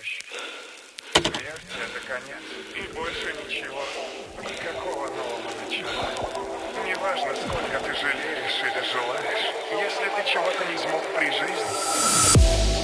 помощь. Смерть — это конец, и больше ничего. Никакого нового начала. Неважно, сколько ты жалеешь или желаешь, если ты чего-то не смог при жизни.